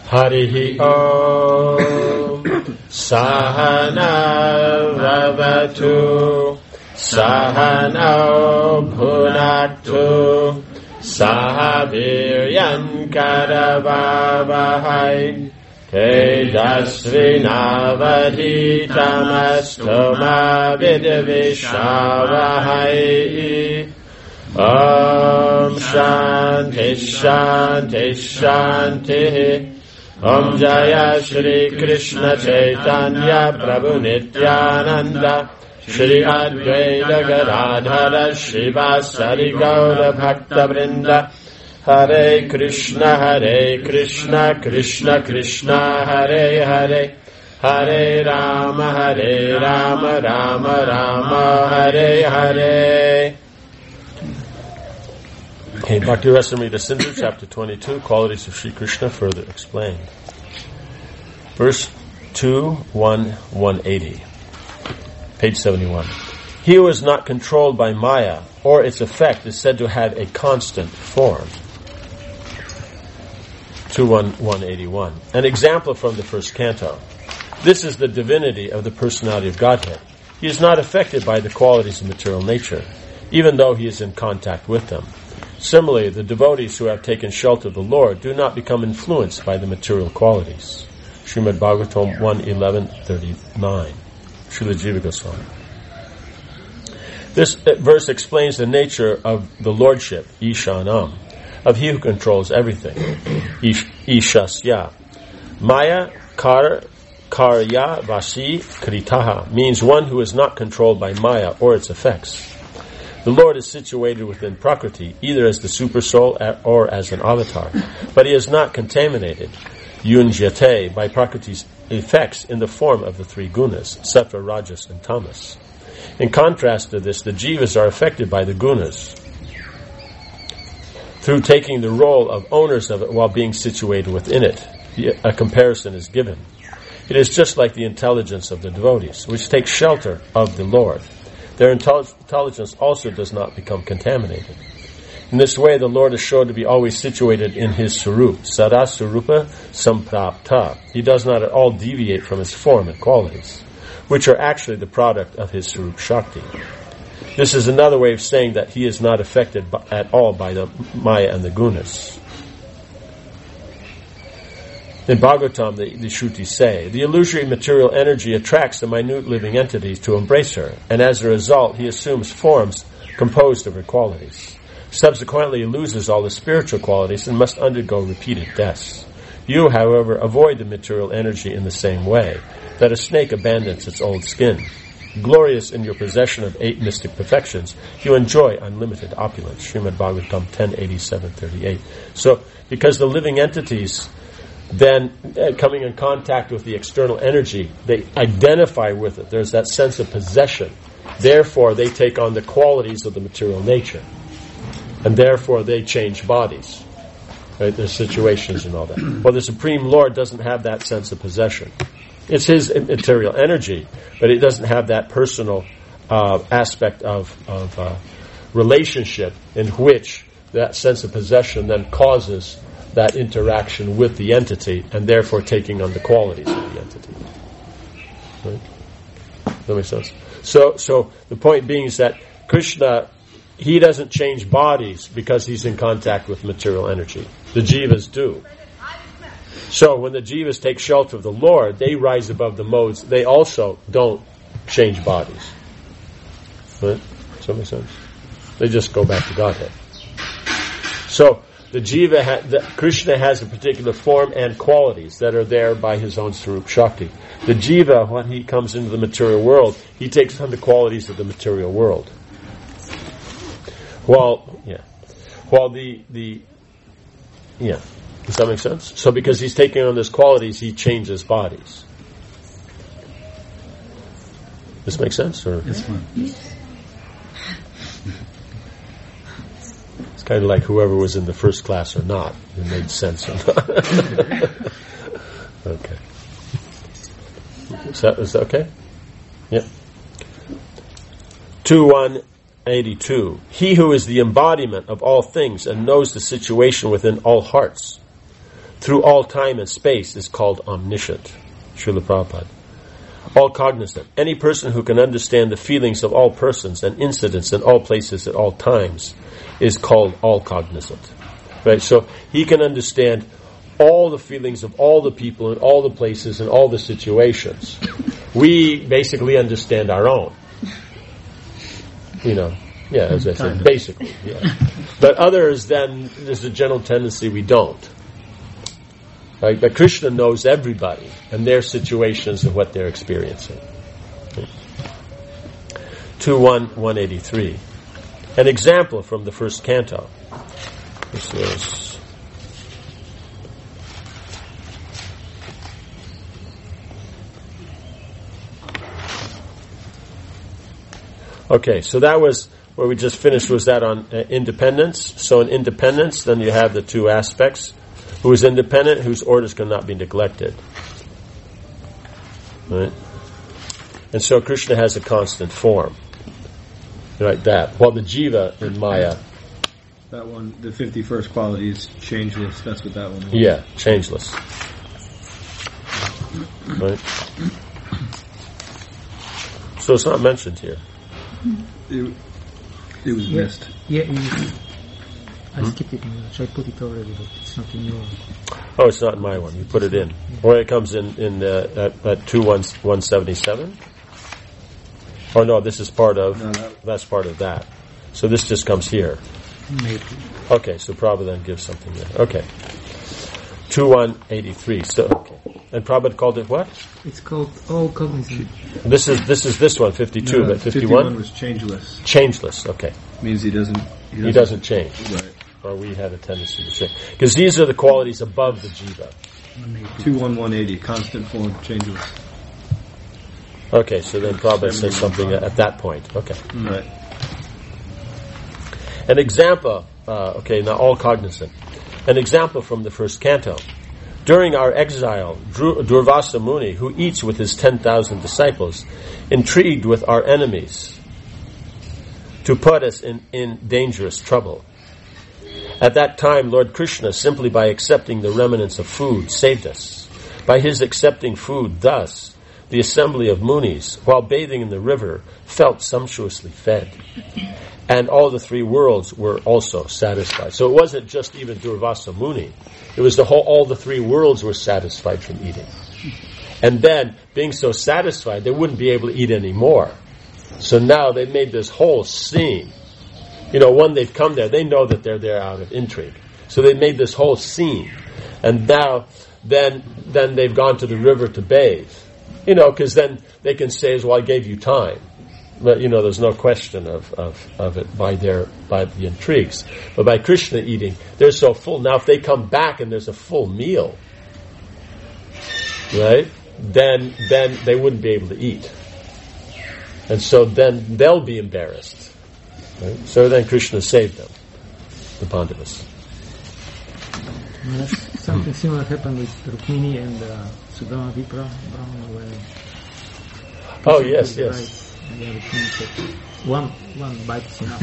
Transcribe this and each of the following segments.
Harihi Om Sahana Vavatu Sahana Bhunatu Sahaviryan Karavavahai Tejasvinavadhitamastoma Vidvishavahai Om Shanti Shanti Shanti Om Jaya Shri Krishna Chaitanya Prabhu Nityananda Shri Advaita Gadadhara Shivasari Gaura Bhakta Vrinda Hare Krishna Krishna Krishna Hare Hare Hare Rama Rama Rama Hare Hare. Okay, Bhakti Rasamrita Sindhu, chapter 22, qualities of Sri Krishna further explained. Verse 180, page 71. He who is not controlled by Maya or its effect is said to have a constant form. 181. An example from the first canto. This is the divinity of the personality of Godhead. He is not affected by the qualities of material nature, even though he is in contact with them. Similarly, the devotees who have taken shelter of the Lord do not become influenced by the material qualities. Srimad Bhagavatam 1:11-39. Srila Jiva Goswami. This verse explains the nature of the lordship, Ishanam, of he who controls everything, Ishasya. Maya Karya Vasi Kritaha means one who is not controlled by Maya or its effects. The Lord is situated within Prakriti, either as the Supersoul or as an avatar, but he is not contaminated, Yunjyate, by Prakriti's effects in the form of the three gunas, Sattva, Rajas, and Tamas. In contrast to this, the jivas are affected by the gunas through taking the role of owners of it while being situated within it. A comparison is given. It is just like the intelligence of the devotees, which takes shelter of the Lord. Their intelligence also does not become contaminated. In this way, the Lord is shown to be always situated in his Sarup, Sada Sarupa Samprapta. He does not at all deviate from his form and qualities, which are actually the product of his Sarup Shakti. This is another way of saying that he is not affected at all by the Maya and the Gunas. In Bhagavatam, the Shrutis say, the illusory material energy attracts the minute living entities to embrace her, and as a result, he assumes forms composed of her qualities. Subsequently, he loses all the spiritual qualities and must undergo repeated deaths. You, however, avoid the material energy in the same way that a snake abandons its old skin. Glorious in your possession of 8 mystic perfections, you enjoy unlimited opulence. Srimad Bhagavatam 10:87-38. So, because the living entities then coming in contact with the external energy, they identify with it. There's that sense of possession. Therefore, they take on the qualities of the material nature. And therefore, they change bodies. Right? There's situations and all that. Well, the Supreme Lord doesn't have that sense of possession. It's his material energy, but it doesn't have that personal aspect of relationship in which that sense of possession then causes that interaction with the entity, and therefore taking on the qualities of the entity. Right? That makes sense. So the point being is that Krishna, he doesn't change bodies because he's in contact with material energy. The jivas do. So when the jivas take shelter of the Lord, they rise above the modes. They also don't change bodies. Right? Does that make sense? They just go back to Godhead. So the jiva, Krishna has a particular form and qualities that are there by his own Sarup Shakti. The jiva, when he comes into the material world, he takes on the qualities of the material world. Does that make sense? So because he's taking on those qualities, he changes bodies. This make sense? Or? Yes, ma'am. It's kind of like whoever was in the first class or not. It made sense or not. Okay. Is that okay? Yep. 2:182. He who is the embodiment of all things and knows the situation within all hearts. through all time and space is called omniscient. Srila Prabhupada. All cognizant. Any person who can understand the feelings of all persons and incidents in all places at all times is called all cognizant. Right? So he can understand all the feelings of all the people in all the places and all the situations. We basically understand our own. As I said, basically. Yeah. But others, then, there's a general tendency we don't. Right? But Krishna knows everybody and their situations and what they're experiencing. 2.1.183. An example from the first canto. This is okay, so that was where we just finished, was that on independence. So in independence, then you have the two aspects. Who is independent, whose orders cannot be neglected. Right? And so Krishna has a constant form. Like that. While the jiva in Maya... That one, the 51st quality is changeless. That's what that one was. Yeah, changeless. Right? So it's not mentioned here. It was missed. Yeah, I skipped it. I put it already, but it's not in your... Oh, it's not in my one. You put it in. Or it comes in at 2.177? Oh, no, this is part of... No, that's part of that. So this just comes here. Maybe. Okay, so Prabhupada then gives something there. Okay. 2.183. So, okay. And Prabhupada called it what? It's called all cognizant. This is one, 52, but 51 was changeless. Changeless, okay. Means he doesn't change. Right. Or we had a tendency to change. Because these are the qualities above the jiva. 2.1.180, constant form, changeless. Okay, so then Prabhupada says something at that point. Okay. Right. An example, now all cognizant. An example from the first canto. During our exile, Durvasa Muni, who eats with his 10,000 disciples, intrigued with our enemies to put us in dangerous trouble. At that time, Lord Krishna, simply by accepting the remnants of food, saved us. By his accepting food, thus, the assembly of Munis, while bathing in the river, felt sumptuously fed. And all the three worlds were also satisfied. So it wasn't just even Durvasa Muni. It was all the three worlds were satisfied from eating. And then, being so satisfied, they wouldn't be able to eat any more. So now they made this whole scene. When they've come there, they know that they're there out of intrigue. So they made this whole scene. And now, then they've gone to the river to bathe. Because then they can say, well, I gave you time. But, there's no question of it by the intrigues. But by Krishna eating, they're so full. Now if they come back and there's a full meal, right, then they wouldn't be able to eat. And so then they'll be embarrassed. Right? So then Krishna saved them, the Pandavas. Something similar happened with Rukmini and Sudama Vipra Brahmana when... Oh, yes. Yeah, Rukmini said, one bite is enough.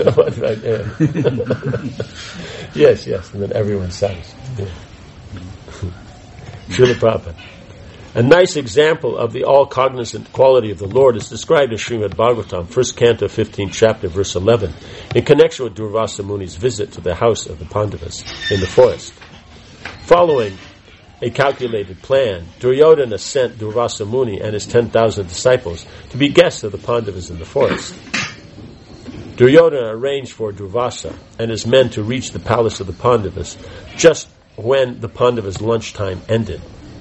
Yes, and then everyone's satisfied. Yeah. Srila Prabhupada. A nice example of the all-cognizant quality of the Lord is described in Srimad Bhagavatam, 1st Canto, 15th chapter, verse 11, in connection with Durvasa Muni's visit to the house of the Pandavas in the forest. Following a calculated plan, Duryodhana sent Durvasa Muni and his 10,000 disciples to be guests of the Pandavas in the forest. Duryodhana arranged for Durvasa and his men to reach the palace of the Pandavas just when the Pandavas' lunchtime ended,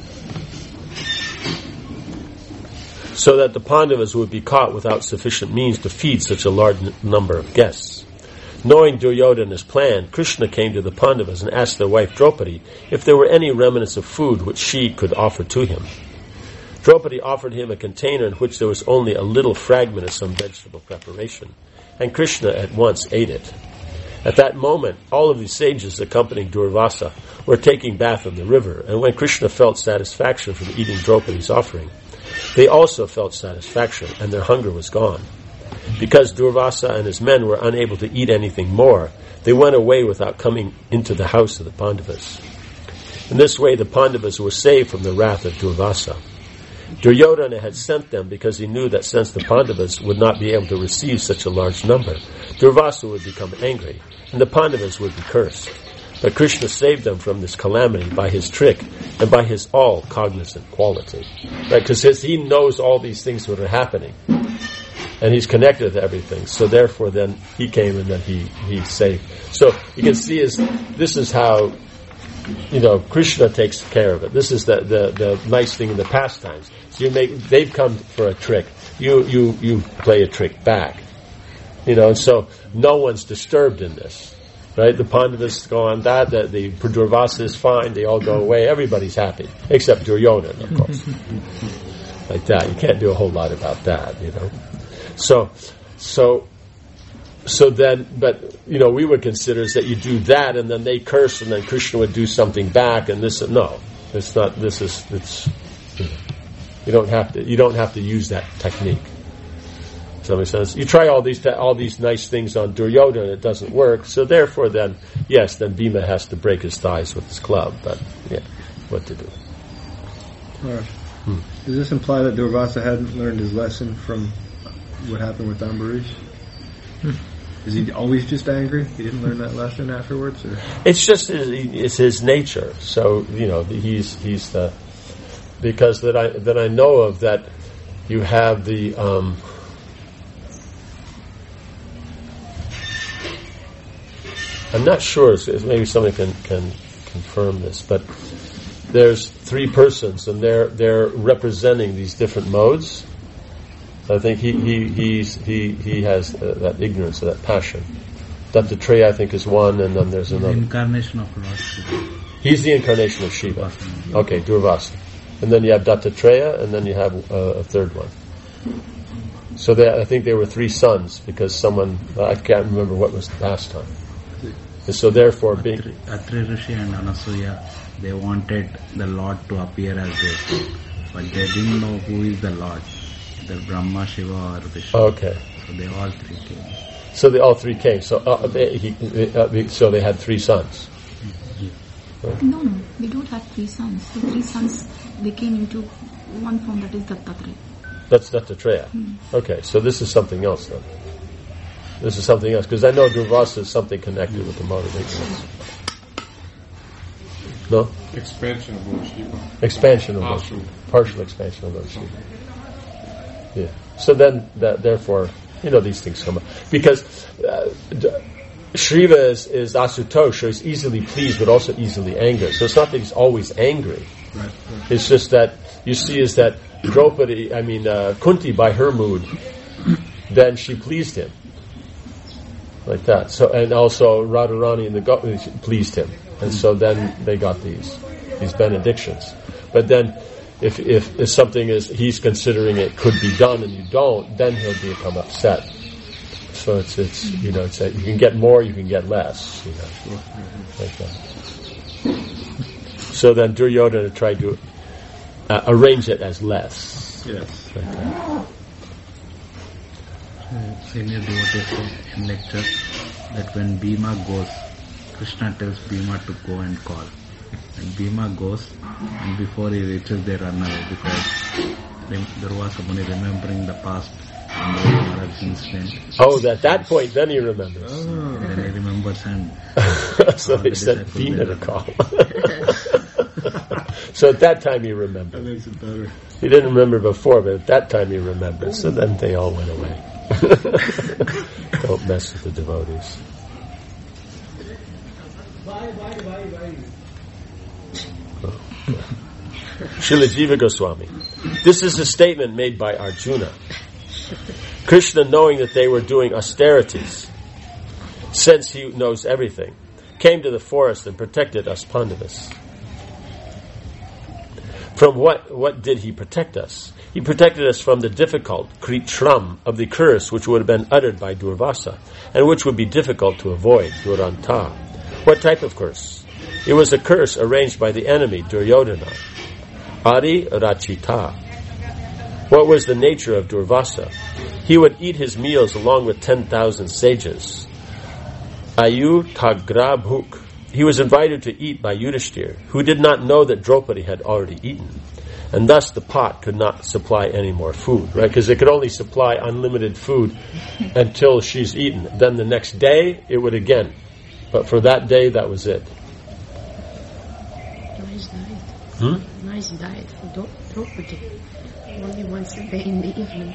so that the Pandavas would be caught without sufficient means to feed such a large number of guests. Knowing Duryodhana's plan, Krishna came to the Pandavas and asked their wife Draupadi if there were any remnants of food which she could offer to him. Draupadi offered him a container in which there was only a little fragment of some vegetable preparation, and Krishna at once ate it. At that moment, all of the sages accompanying Durvasa were taking bath in the river, and when Krishna felt satisfaction from eating Draupadi's offering, they also felt satisfaction, and their hunger was gone. Because Durvasa and his men were unable to eat anything more, they went away without coming into the house of the Pandavas. In this way, the Pandavas were saved from the wrath of Durvasa. Duryodhana had sent them because he knew that since the Pandavas would not be able to receive such a large number, Durvasa would become angry, and the Pandavas would be cursed. But Krishna saved them from this calamity by his trick and by his all-cognizant quality. Right? Because he knows all these things that are happening. And he's connected to everything. So therefore then he came and then he saved. So you can see this is how, Krishna takes care of it. This is the nice thing in the pastimes. So they've come for a trick. You play a trick back. And so no one's disturbed in this. Right? The Pandavas go on that, the Durvasa is fine, they all go away, everybody's happy. Except Duryodhana, of course. Like that. You can't do a whole lot about that, So then, but, we would consider is that you do that and then they curse and then Krishna would do something back and this, no. It's not, you don't have to use that technique. Does that make sense? You try all these nice things on Duryodhana and it doesn't work, so therefore then Bhima has to break his thighs with his club, but what to do? Right. Does this imply that Durvasa hadn't learned his lesson from what happened with Ambarish? Is he always just angry? He didn't learn that lesson afterwards? Or? It's just, it's his nature. So, he's the, because that I know of that you have the, I'm not sure, maybe somebody can confirm this, but there's three persons and they're representing these different modes. I think he has that ignorance, that passion. Dattatreya, I think, is one, and then there's another. The incarnation of Lord Shiva. He's the incarnation of Shiva. Okay, Durvasa. And then you have Dattatreya, and then you have a third one. So I think there were three sons, because someone, I can't remember what was the pastime. And so therefore Atri Rishi and Anasuya, they wanted the Lord to appear as this, but they didn't know who is the Lord, either Brahma, Shiva or Vishnu. Okay. So they all three came. So they all three came. So so they had three sons. Right? No, we don't have three sons. The three sons, they came into one form, that is Dattatreya. That's Dattatreya. Okay, so this is something else then. This is something else, because I know Durvasa is something connected with the mode of ignorance. No? Expansion of Lord Shiva. Expansion of Lord Shiva. Partial expansion of Lord Shiva. Yeah. So then, therefore, these things come up. Because Shiva is Asutosh, so he's easily pleased but also easily angered. So it's not that he's always angry. Right. It's just that, you see, is that Kunti, by her mood, then she pleased him. Like that. So, and also Radharani and the pleased him, and so then they got these benedictions. But then, if something he's considering it could be done and you don't, then he'll become upset. So it's you can get more, you can get less, like that. So then Duryodhana tried to arrange it as less. Yes. Like that. Senior devotee said in lecture that when Bhima goes, Krishna tells Bhima to go and call. And Bhima goes, and before he reaches, they run away because Durvasa Muni, remembering the past Maharaj's incident. Oh, at that point, then he remembers. Oh. Then he remembers and so they sent Bhima to call. So at that time he remembered. That makes it better. He didn't remember before, but at that time he remembered. So then they all went away. Don't mess with the devotees. Srila Jiva Goswami. This is a statement made by Arjuna. Krishna, knowing that they were doing austerities, since he knows everything, came to the forest and protected us Pandavas. From what did he protect us? He protected us from the difficult kritram of the curse which would have been uttered by Durvasa, and which would be difficult to avoid, Duranta. What type of curse? It was a curse arranged by the enemy, Duryodhana. Adi Rachita. What was the nature of Durvasa? He would eat his meals along with 10,000 sages. Ayu Tagrabhuk. he was invited to eat by Yudhishthira, who did not know that Draupadi had already eaten. And thus the pot could not supply any more food, right? Because it could only supply unlimited food until she's eaten. Then the next day, it would again. But for that day, that was it. Nice diet. Nice diet for Draupadi. Only once a day in the evening.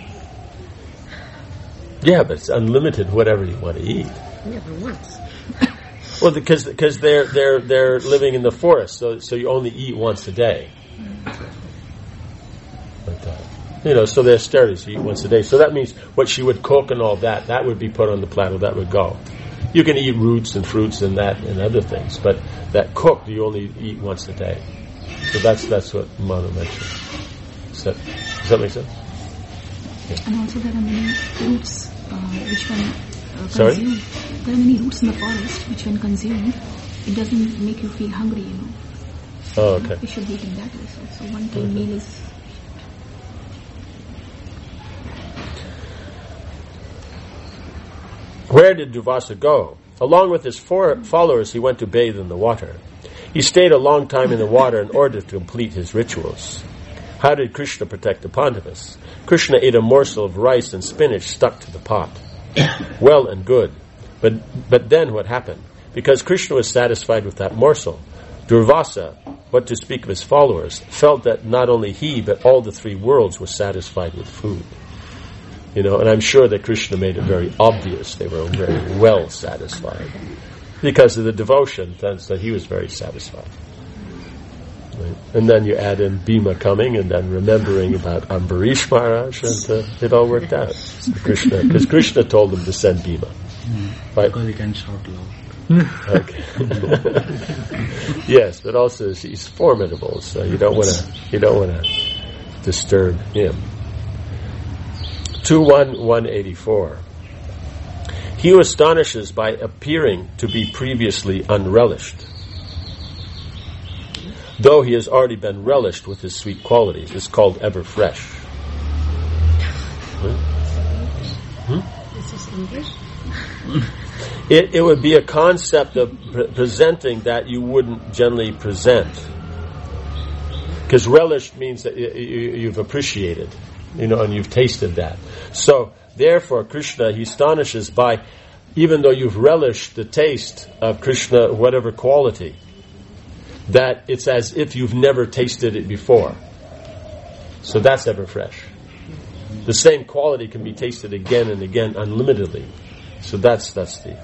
Yeah, but it's unlimited whatever you want to eat. Never once. Well, because they're living in the forest, so you only eat once a day. But, so they're sterile, so you eat once a day. So that means what she would cook and all that would be put on the platter, that would go. You can eat roots and fruits and that and other things, but that cooked you only eat once a day. So that's what Manu mentioned. Does that make sense? Yeah. And also there are many roots which when consumed. Sorry? There are many roots in the forest which when consumed, it doesn't make you feel hungry, Oh, okay. We should be eating that also. So one time meal is... Where did Durvasa go? Along with his followers, he went to bathe in the water. He stayed a long time in the water in order to complete his rituals. How did Krishna protect the Pandavas? Krishna ate a morsel of rice and spinach stuck to the pot. Well and good. But then what happened? Because Krishna was satisfied with that morsel, Durvasa, what to speak of his followers, felt that not only he, but all the three worlds were satisfied with food. And I'm sure that Krishna made it very obvious they were very well satisfied. Because of the devotion, that he was very satisfied. Right? And then you add in Bhima coming and then remembering about Ambarish Maharaj, and it all worked out. Because Krishna told them to send Bhima. Right? Because he can shout loud. Okay. Yes, but also he's formidable, so you don't want to disturb him. 2.1.184. He who astonishes by appearing to be previously unrelished, though he has already been relished with his sweet qualities, is called ever fresh. This is English? It would be a concept of presenting that you wouldn't generally present. Because relished means that you've appreciated, and you've tasted that. So, therefore, Krishna, he astonishes by, even though you've relished the taste of Krishna, whatever quality, that it's as if you've never tasted it before. So that's ever fresh. The same quality can be tasted again and again, unlimitedly. So that's the...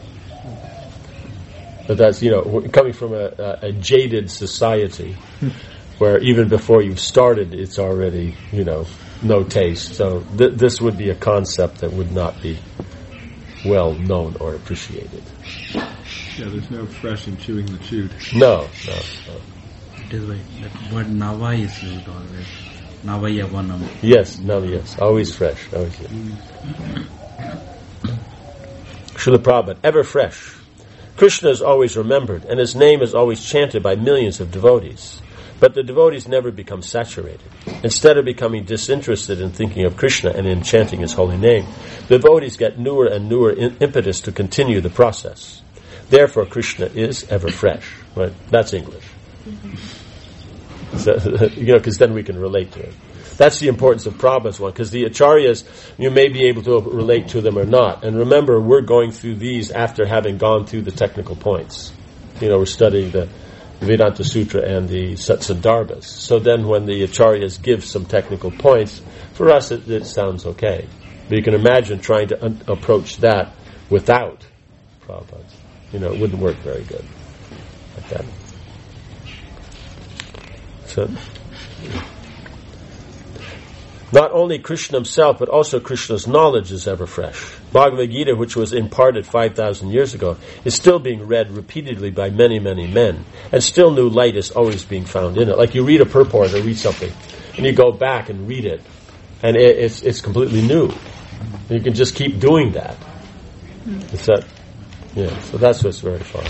But that's, coming from a jaded society, where even before you've started, it's already, no taste. So this would be a concept that would not be well known or appreciated. Yeah, there's no fresh in chewing the chewed. No. It is like that word Nava is used always. Nava Yavanam. Yes, always fresh. Always. Srila Prabhupada, ever fresh. Krishna is always remembered, and his name is always chanted by millions of devotees. But the devotees never become saturated. Instead of becoming disinterested in thinking of Krishna and in chanting his holy name, the devotees get newer and newer impetus to continue the process. Therefore, Krishna is ever fresh. Right? That's English. So, because then we can relate to it. That's the importance of Prabhupada's one, because the acharyas, you may be able to relate to them or not. And remember, we're going through these after having gone through the technical points. We're studying the Vedanta Sutra and the Satsandarbhas. So then when the acharyas give some technical points, for us it sounds okay. But you can imagine trying to approach that without Prabhupada. It wouldn't work very good like that. So... Not only Krishna himself, but also Krishna's knowledge is ever fresh. Bhagavad Gita, which was imparted 5,000 years ago, is still being read repeatedly by many, many men. And still new light is always being found in it. Like you read a purport or read something, and you go back and read it, and it's completely new. And you can just keep doing that. So that's what's very fun.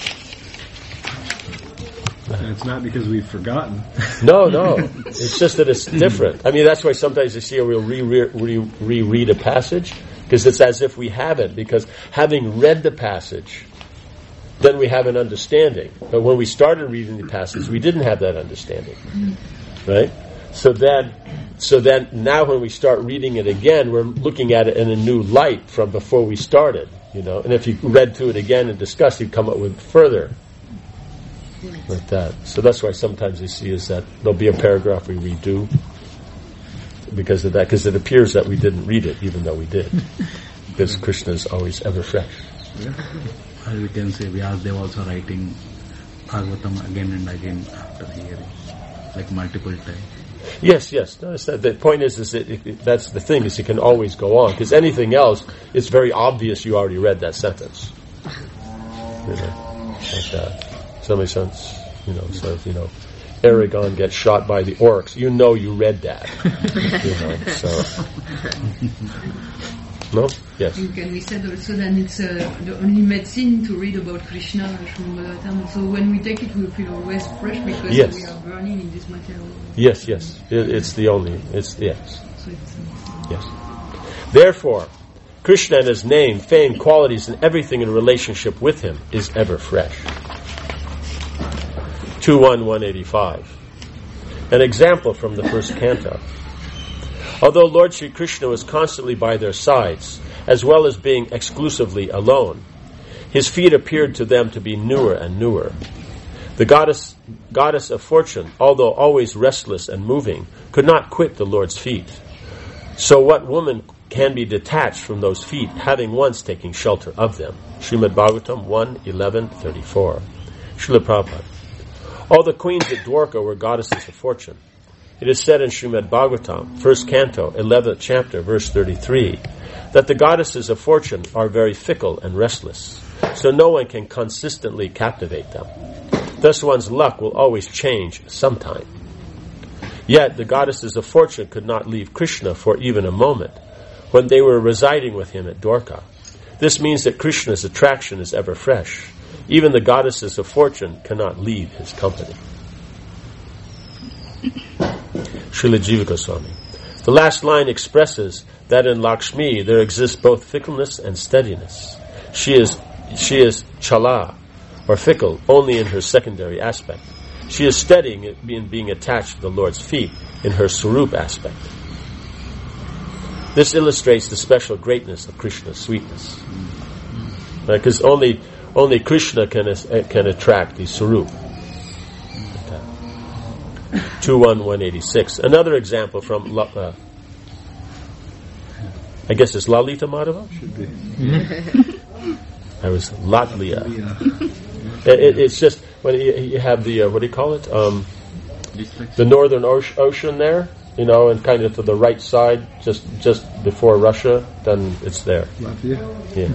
And it's not because we've forgotten. No. It's just that it's different. I mean, that's why sometimes you see we'll reread a passage, because it's as if we haven't, because having read the passage, then we have an understanding. But when we started reading the passage, we didn't have that understanding. Right? So then now when we start reading it again, we're looking at it in a new light from before we started. And if you read through it again and discuss, you'd come up with further like that. So that's why sometimes you see is that there'll be a paragraph we redo because of that, because it appears that we didn't read it even though we did, because Krishna is always ever fresh. Or we can say Vyasadeva also writing Bhagavatam again and again after hearing, like multiple times. Yes. Notice that the point is that that's the thing, is you can always go on, because anything else, it's very obvious you already read that sentence. Like that. Does that make sense? So if, Aragon gets shot by the orcs, you read that. So. No? Yes. And we said also that it's the only medicine to read about Krishna, Srimad Bhagavatam. So when we take it, we feel always fresh because we are burning in this material. Yes. It's the only. Yes. Therefore, Krishna and his name, fame, qualities, and everything in relationship with him is ever fresh. 2.1.185. An example from the first canto. Although Lord Sri Krishna was constantly by their sides, as well as being exclusively alone, his feet appeared to them to be newer and newer. The goddess of fortune, although always restless and moving, could not quit the Lord's feet. So what woman can be detached from those feet, having once taken shelter of them? Srimad Bhagavatam 1:11-34. Srila Prabhupada. All the queens at Dwarka were goddesses of fortune. It is said in Srimad Bhagavatam, 1st canto, 11th chapter, verse 33, that the goddesses of fortune are very fickle and restless, so no one can consistently captivate them. Thus one's luck will always change sometime. Yet the goddesses of fortune could not leave Krishna for even a moment when they were residing with him at Dwarka. This means that Krishna's attraction is ever fresh. Even the goddesses of fortune cannot leave his company. Srila Jiva Goswami. The last line expresses that in Lakshmi there exists both fickleness and steadiness. She is chala, or fickle, only in her secondary aspect. She is steady in being attached to the Lord's feet in her Swarup aspect. This illustrates the special greatness of Krishna's sweetness. Because only Krishna can attract the Swarup. 2.1.186. Another example from, I guess it's Lalita Madhava? Should be. I was Latliya. It's just, when you have the, what do you call it? The Northern Ocean there, and kind of to the right side, just before Russia, then it's there. Latvia? Yeah.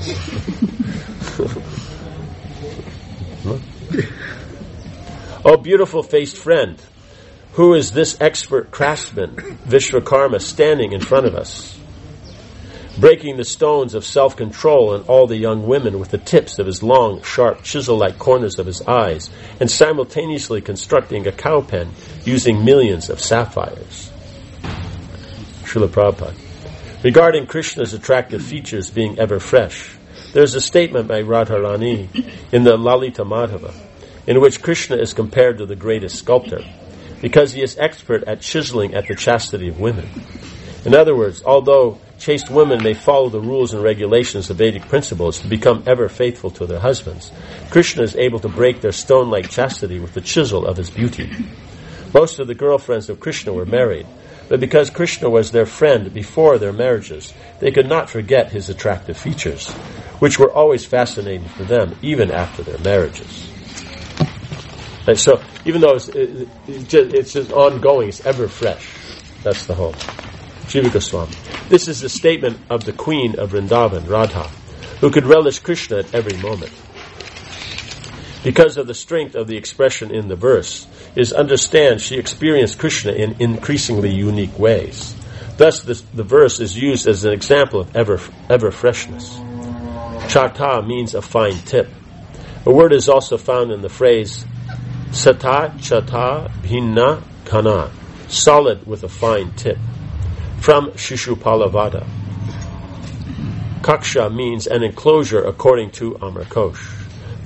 Oh, beautiful faced friend, who is this expert craftsman, Vishwakarma, standing in front of us, breaking the stones of self-control in all the young women with the tips of his long, sharp, chisel-like corners of his eyes, and simultaneously constructing a cow pen using millions of sapphires. Srila Prabhupada. Regarding Krishna's attractive features being ever fresh, there is a statement by Radharani in the Lalita Madhava, in which Krishna is compared to the greatest sculptor, because he is expert at chiseling at the chastity of women. In other words, although chaste women may follow the rules and regulations of Vedic principles to become ever faithful to their husbands, Krishna is able to break their stone-like chastity with the chisel of his beauty. Most of the girlfriends of Krishna were married, but because Krishna was their friend before their marriages, they could not forget his attractive features, which were always fascinating for them, even after their marriages. And so, even though it's just ongoing, it's ever fresh. That's the whole. Jiva Goswami. This is the statement of the queen of Vrindavan, Radha, who could relish Krishna at every moment. Because of the strength of the expression in the verse, it is understood she experienced Krishna in increasingly unique ways. Thus, the verse is used as an example of ever freshness. Chata means a fine tip. A word is also found in the phrase Sata Chata Bhinna Kana, solid with a fine tip, from Shishupala. Kaksha means an enclosure according to Amar Kosh.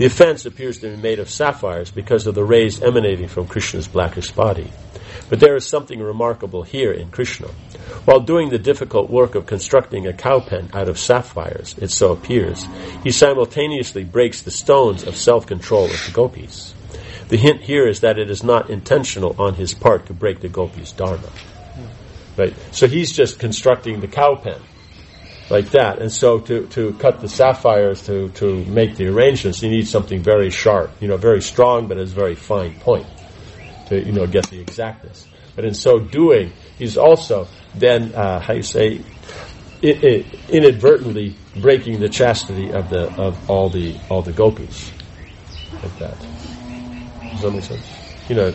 The offense appears to be made of sapphires because of the rays emanating from Krishna's blackish body. But there is something remarkable here in Krishna. While doing the difficult work of constructing a cow pen out of sapphires, it so appears, he simultaneously breaks the stones of self-control of the gopis. The hint here is that it is not intentional on his part to break the gopis' dharma. Right? So he's just constructing the cow pen like that. And so to cut the sapphires, to make the arrangements, you need something very sharp, very strong, but has a very fine point to, get the exactness. But in so doing, he's also then, inadvertently breaking the chastity of all the gopis. Like that. Does that make sense? Yeah.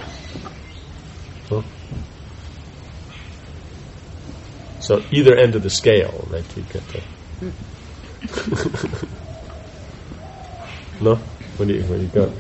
Huh? So either end of the scale, right? You get the no. When you go,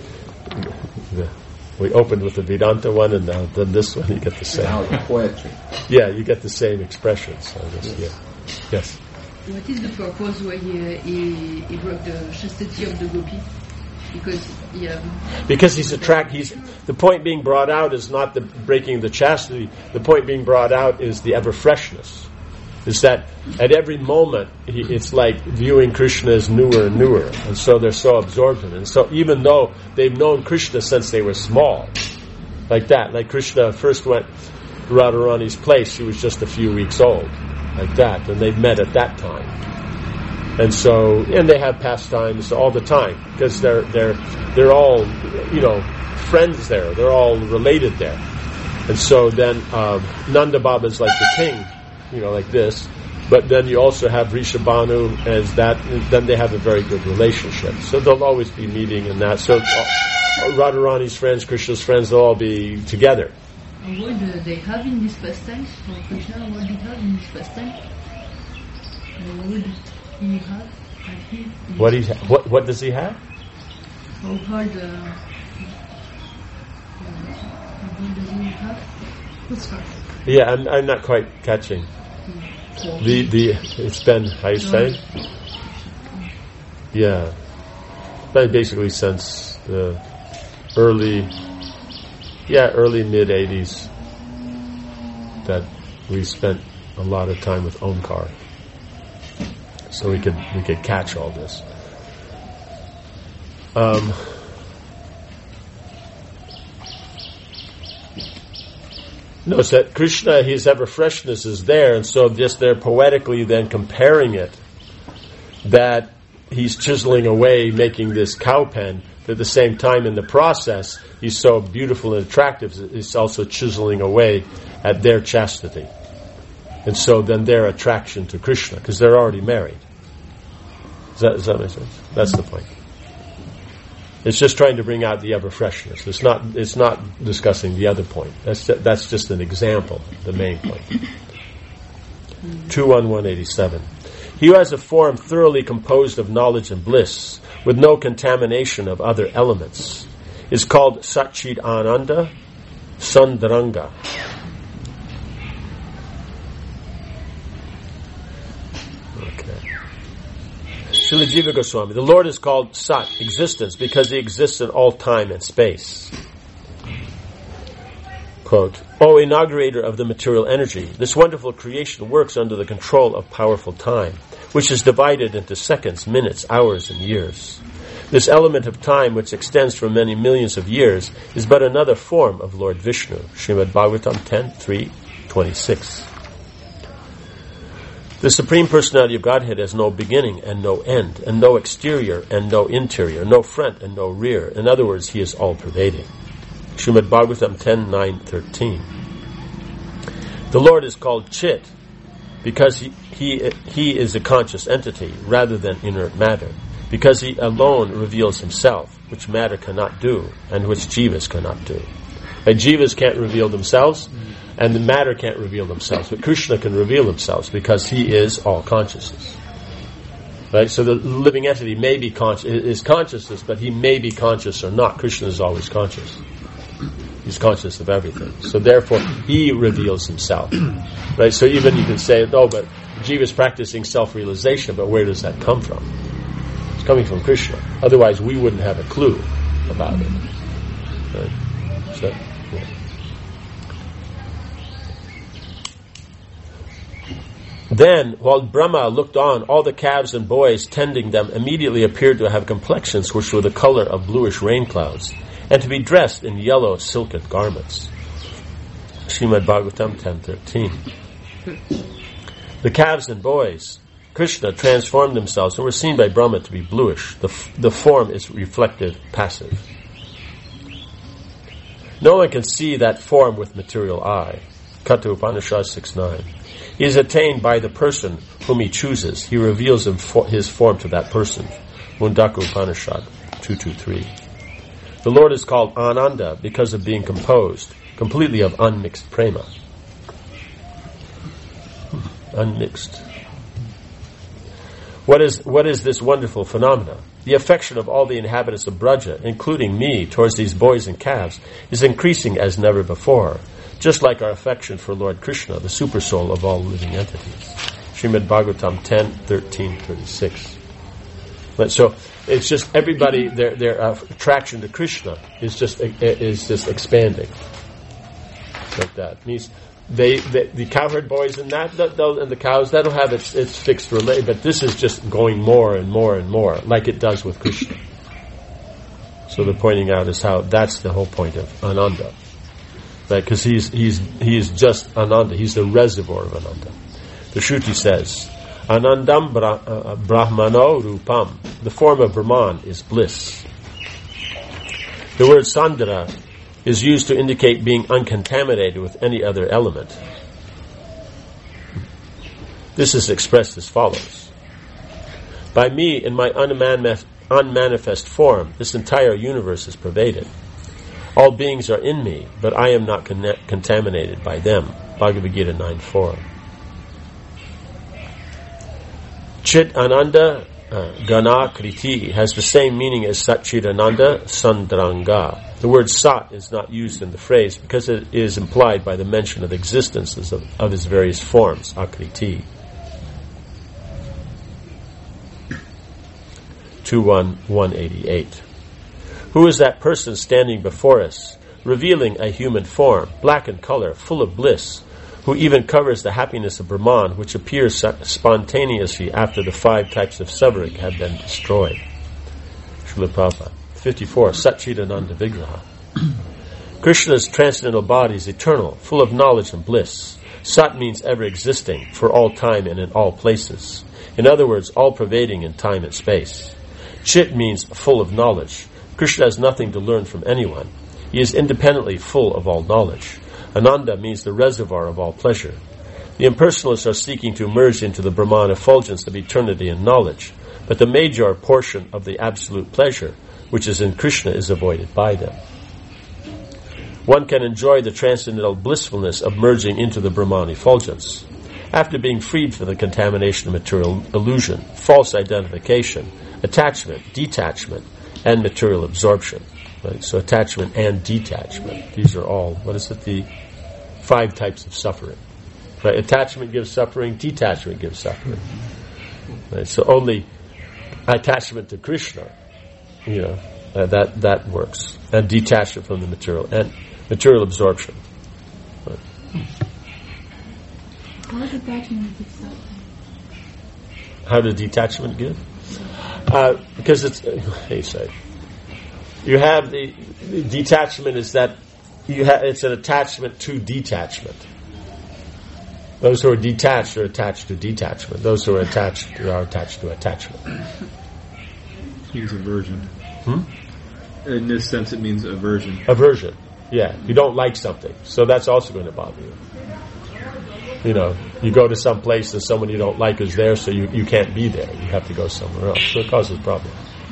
we opened with the Vedanta one, and now then this one, you get the same. Now it's poetry. Yeah, you get the same expressions. So Yes. What is the purpose why he broke the chastity of the gopi? Because the point being brought out is not the breaking the chastity. The point being brought out is the ever freshness. Is that at every moment it's like viewing Krishna as newer and newer, and so they're so absorbed in it. And so even though they've known Krishna since they were small, like that, like Krishna first went to Radharani's place, she was just a few weeks old, like that, and they've met at that time. And so, and they have pastimes all the time because they're all, friends there. They're all related there. And so then Nanda Baba is like the king, like this. But then you also have Rishabhanu as that. Then they have a very good relationship. So they'll always be meeting in that. So Radharani's friends, Krishna's friends, they'll all be together. What do they have in this pastime? For Krishna, what do you have in this pastime? What does he have? How hard does he have? What's hard? Yeah, I'm not quite catching. It's been, how you say? Yeah, basically since the early mid 80s that we spent a lot of time with Omkar. So we could catch all this. Notice that Krishna, his ever freshness is there, and so just they're poetically then comparing it, that he's chiseling away, making this cow pen, but at the same time in the process, he's so beautiful and attractive, he's also chiseling away at their chastity. And so then their attraction to Krishna, because they're already married. Does that make sense? That's the point. It's just trying to bring out the ever freshness. It's not discussing the other point. That's just an example, the main point. 21187. He who has a form thoroughly composed of knowledge and bliss, with no contamination of other elements, is called Satchid Ananda Sundaranga. Srila Jiva Goswami. The Lord is called Sat, existence, because He exists in all time and space. Quote, O inaugurator of the material energy, this wonderful creation works under the control of powerful time, which is divided into seconds, minutes, hours, and years. This element of time, which extends for many millions of years, is but another form of Lord Vishnu. Srimad Bhagavatam 10.3.26. The Supreme Personality of Godhead has no beginning and no end, and no exterior and no interior, no front and no rear. In other words, He is all-pervading. Srimad Bhagavatam 10.9.13. The Lord is called Chit because He is a conscious entity rather than inert matter, because He alone reveals Himself, which matter cannot do, and which jivas cannot do. And jivas can't reveal themselves, and the matter can't reveal themselves, but Krishna can reveal Himself because He is all consciousness. Right? So the living entity may be is consciousness, but he may be conscious or not. Krishna is always conscious. He's conscious of everything. So therefore, He reveals Himself. Right? So even you can say, but Jiva is practicing self-realization, but where does that come from? It coming from Krishna. Otherwise, we wouldn't have a clue about it. Right? So, yeah. Then, while Brahma looked on, all the calves and boys tending them immediately appeared to have complexions which were the color of bluish rain clouds, and to be dressed in yellow silken garments. Srimad Bhagavatam 10:13. The calves and boys, Krishna, transformed themselves and were seen by Brahma to be bluish. The form is reflective, passive. No one can see that form with material eye. Katha Upanishad 6:9. He is attained by the person whom he chooses. He reveals his form to that person. Mundaka Upanishad 2:2-3. The Lord is called Ananda because of being composed completely of unmixed prema. Unmixed. What is this wonderful phenomena? The affection of all the inhabitants of Braja, including me, towards these boys and calves, is increasing as never before, just like our affection for Lord Krishna, the supersoul of all living entities. Srimad Bhagavatam 10:13-36. But so it's just everybody, their attraction to Krishna is just expanding. Like that means the cowherd boys and and the cows, that'll have its fixed relay, but this is just going more and more and more, like it does with Krishna. So they're pointing out is how that's the whole point of Ananda, right? Because he's just Ananda. He's the reservoir of Ananda. The Shruti says, Anandam Brahmano Rupam. The form of Brahman is bliss. The word Sandra is used to indicate being uncontaminated with any other element. This is expressed as follows. By me, in my unmanifest form, this entire universe is pervaded. All beings are in me, but I am not contaminated by them. Bhagavad Gita 9:4. Chit Ananda Gana Kriti has the same meaning as Satchidananda Sandranga. The word Sat is not used in the phrase because it is implied by the mention of the existences of his various forms, Akriti. 2.1.188. Who is that person standing before us, revealing a human form, black in color, full of bliss, who even covers the happiness of Brahman, which appears spontaneously after the 5 types of suffering have been destroyed? Srila Prabhupada. 54. Satchidananda Vigraha. Krishna's transcendental body is eternal, full of knowledge and bliss. Sat means ever existing, for all time and in all places. In other words, all pervading in time and space. Chit means full of knowledge. Krishna has nothing to learn from anyone. He is independently full of all knowledge. Ananda means the reservoir of all pleasure. The impersonalists are seeking to merge into the Brahman effulgence of eternity and knowledge, but the major portion of the absolute pleasure, which is in Krishna, is avoided by them. One can enjoy the transcendental blissfulness of merging into the Brahman effulgence after being freed from the contamination of material illusion, false identification, attachment, detachment, and material absorption. Right? So attachment and detachment. These are all, the 5 types of suffering. Right? Attachment gives suffering, detachment gives suffering. Right? So only attachment to Krishna, that works. And detachment from the material. And material absorption. Right? How does detachment give suffering? How does detachment give? Because it's, you have the detachment is that it's an attachment to detachment. Those who are detached are attached to detachment. Those who are attached are attached to attachment. It means aversion. In this sense, it means aversion. Aversion, yeah. You don't like something, so that's also going to bother you. You go to some place and someone you don't like is there, so you can't be there. You have to go somewhere else. So it causes problems.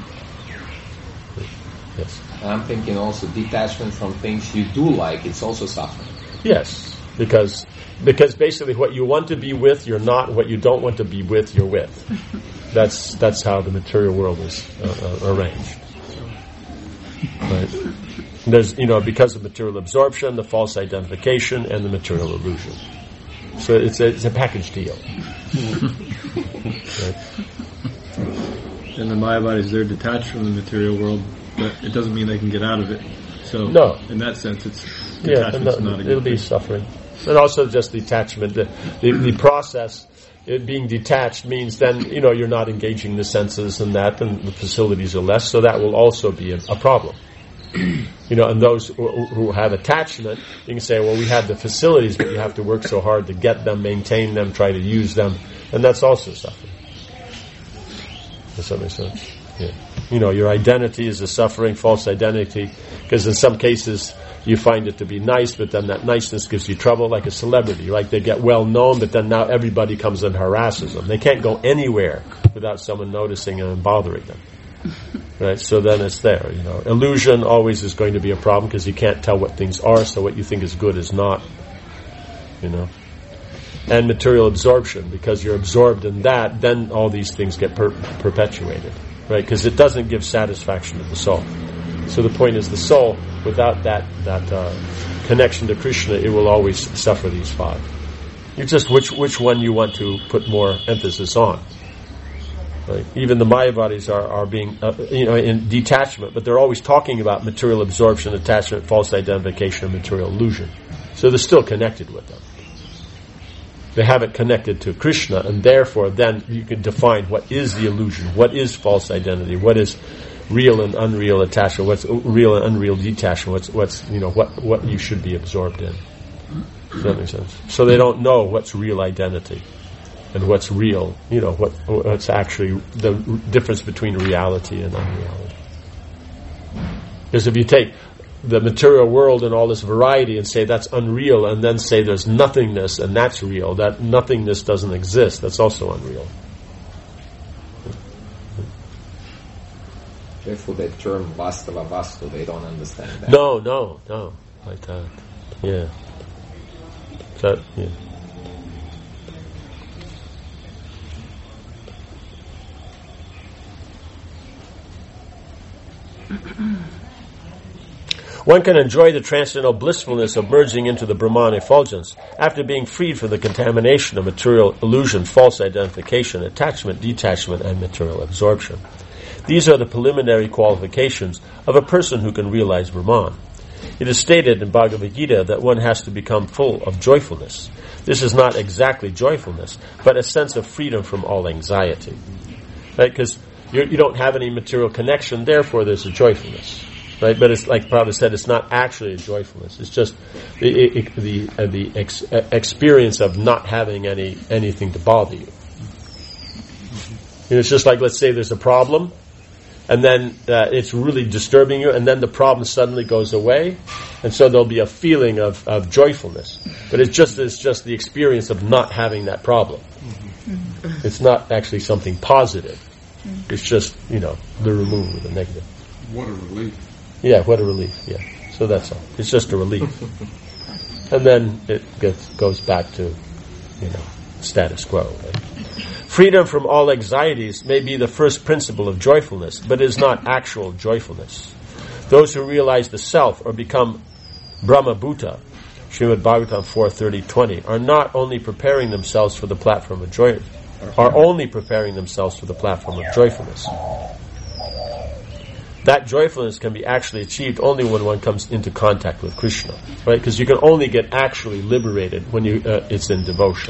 Yes. I'm thinking also detachment from things you do like, it's also suffering. Yes, because basically what you want to be with, you're not. What you don't want to be with, you're with. That's how the material world is arranged. Right? There's because of material absorption, the false identification, and the material illusion. So it's a package deal. Right? And the Mayavadis, they're detached from the material world, but it doesn't mean they can get out of it. So, no. In that sense, it's detachment's not a good it'll be thing. suffering. And also just detachment. The process, it being detached means then, you're not engaging the senses and that, and the facilities are less, so that will also be a problem. And those who have attachment, you can say, well, we have the facilities, but you have to work so hard to get them, maintain them, try to use them, and that's also suffering. Does that make sense? Yeah. Your identity is a suffering, false identity, because in some cases you find it to be nice, but then that niceness gives you trouble, like a celebrity, right? They get well known, but then now everybody comes and harasses them. They can't go anywhere without someone noticing them and bothering them. Right? So then it's there, Illusion always is going to be a problem because you can't tell what things are, so what you think is good is not, And material absorption, because you're absorbed in that, then all these things get perpetuated, right? Because it doesn't give satisfaction to the soul. So the point is, the soul, without that connection to Krishna, it will always suffer these five. It's just which one you want to put more emphasis on. Right? Even the Mayavadis are being, in detachment, but they're always talking about material absorption, attachment, false identification, and material illusion. So they're still connected with them. They haven't connected to Krishna, and therefore then you can define what is the illusion, what is false identity, what is real and unreal attachment, what's real and unreal detachment, what's what you should be absorbed in. Does that make sense? So they don't know what's real identity and what's real, what's actually the difference between reality and unreality. Because if you take the material world and all this variety and say that's unreal, and then say there's nothingness and that's real, that nothingness doesn't exist, that's also unreal. Therefore, that term Vastava Vastu, they don't understand that. No, like that. Yeah. That, yeah. One can enjoy the transcendental blissfulness of merging into the Brahman effulgence after being freed from the contamination of material illusion, false identification, attachment, detachment, and material absorption. These are the preliminary qualifications of a person who can realize Brahman. It is stated in Bhagavad Gita that one has to become full of joyfulness. This is not exactly joyfulness, but a sense of freedom from all anxiety. Right? Because you don't have any material connection, therefore there's a joyfulness. Right? But it's like Prabhupada said, it's not actually a joyfulness. It's just the experience of not having anything to bother you. It's just like, let's say there's a problem, and then it's really disturbing you, and then the problem suddenly goes away, and so there'll be a feeling of joyfulness. But it's just the experience of not having that problem. It's not actually something positive. It's just, the removal of the negative. What a relief. Yeah, what a relief, yeah. So that's all. It's just a relief. And then it goes back to, status quo. Right? Freedom from all anxieties may be the first principle of joyfulness, but it is not actual joyfulness. Those who realize the self or become Brahma Bhuta, Srimad Bhagavatam 4:30-20, are not only preparing themselves for the platform of joy, are only preparing themselves for the platform of joyfulness. That joyfulness can be actually achieved only when one comes into contact with Krishna, right? Because you can only get actually liberated when it's in devotion.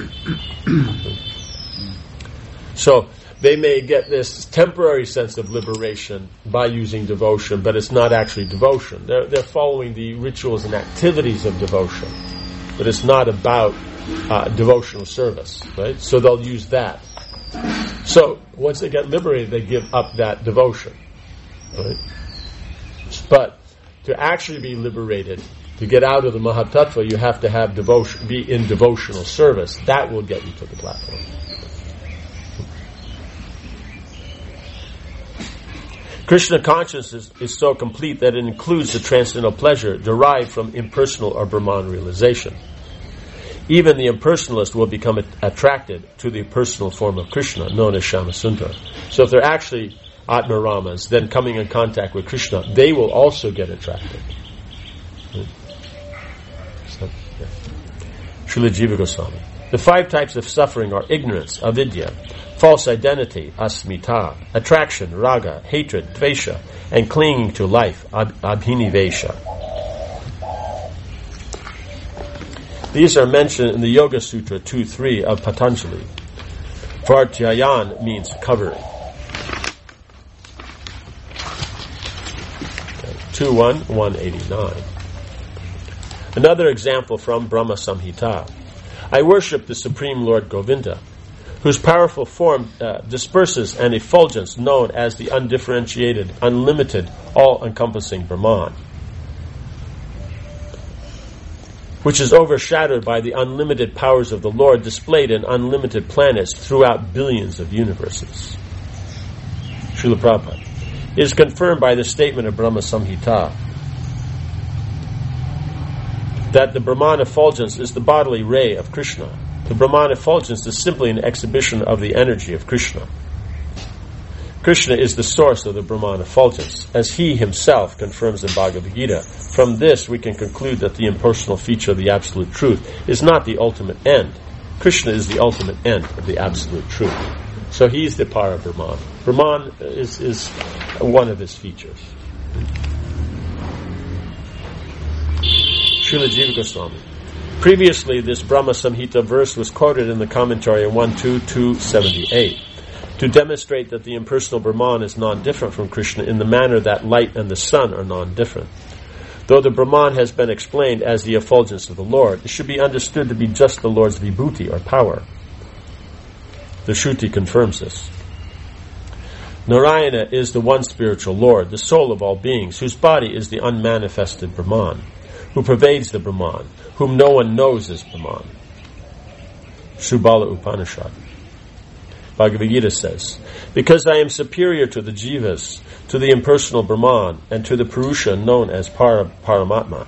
So they may get this temporary sense of liberation by using devotion, but it's not actually devotion. They're following the rituals and activities of devotion, but it's not about devotional service, right? So they'll use that. So once they get liberated, they give up that devotion. Right? But to actually be liberated, to get out of the Mahatattva, you have to have devotion, be in devotional service. That will get you to the platform. Krishna consciousness is so complete that it includes the transcendental pleasure derived from impersonal or Brahman realization. Even the impersonalist will become attracted to the personal form of Krishna, known as Shamasundara. So if they're actually Atma-Ramas, then coming in contact with Krishna, they will also get attracted. Srila Jiva Goswami. The 5 types of suffering are ignorance, avidya, false identity, asmita, attraction, raga, hatred, dvesha, and clinging to life, abhinivesha. These are mentioned in the Yoga Sutra 2.3 of Patanjali. Vartyayan means covering. 2.1.189. Another example from Brahma Samhita. I worship the Supreme Lord Govinda, whose powerful form disperses an effulgence known as the undifferentiated, unlimited, all-encompassing Brahman, which is overshadowed by the unlimited powers of the Lord displayed in unlimited planets throughout billions of universes. Srila Prabhupada. It is confirmed by the statement of Brahma Samhita that the Brahman effulgence is the bodily ray of Krishna. The Brahman effulgence is simply an exhibition of the energy of Krishna. Krishna is the source of the Brahman effulgence, as he himself confirms in Bhagavad Gita. From this, we can conclude that the impersonal feature of the Absolute Truth is not the ultimate end. Krishna is the ultimate end of the Absolute Truth. So he's the Para Brahman. Brahman is one of his features. Srila Jiva Goswami. Previously, this Brahma Samhita verse was quoted in the commentary in 1.2.278 to demonstrate that the impersonal Brahman is non-different from Krishna in the manner that light and the sun are non-different. Though the Brahman has been explained as the effulgence of the Lord, it should be understood to be just the Lord's vibhuti or power. The Shruti confirms this. Narayana is the one spiritual Lord, the soul of all beings, whose body is the unmanifested Brahman, who pervades the Brahman, whom no one knows as Brahman. Shubala Upanishad. Bhagavad Gita says, because I am superior to the jivas, to the impersonal Brahman, and to the Purusha known as Paramatma,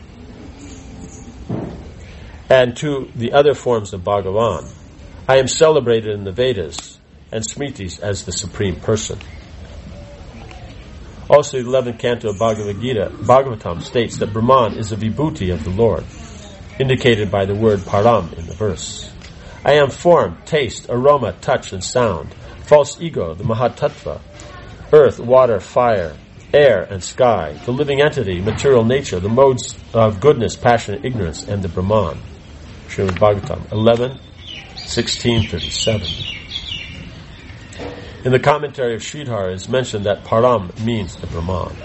and to the other forms of Bhagavan, I am celebrated in the Vedas and Smritis as the Supreme Person. Also, the 11th canto of Bhagavad Gita, Bhagavatam, states that Brahman is a vibhuti of the Lord, indicated by the word param in the verse. I am form, taste, aroma, touch, and sound, false ego, the Mahatattva, earth, water, fire, air, and sky, the living entity, material nature, the modes of goodness, passion, and ignorance, and the Brahman. Srimad Bhagavatam 11:16-37. In the commentary of Sridhar, it is mentioned that param means the Brahman.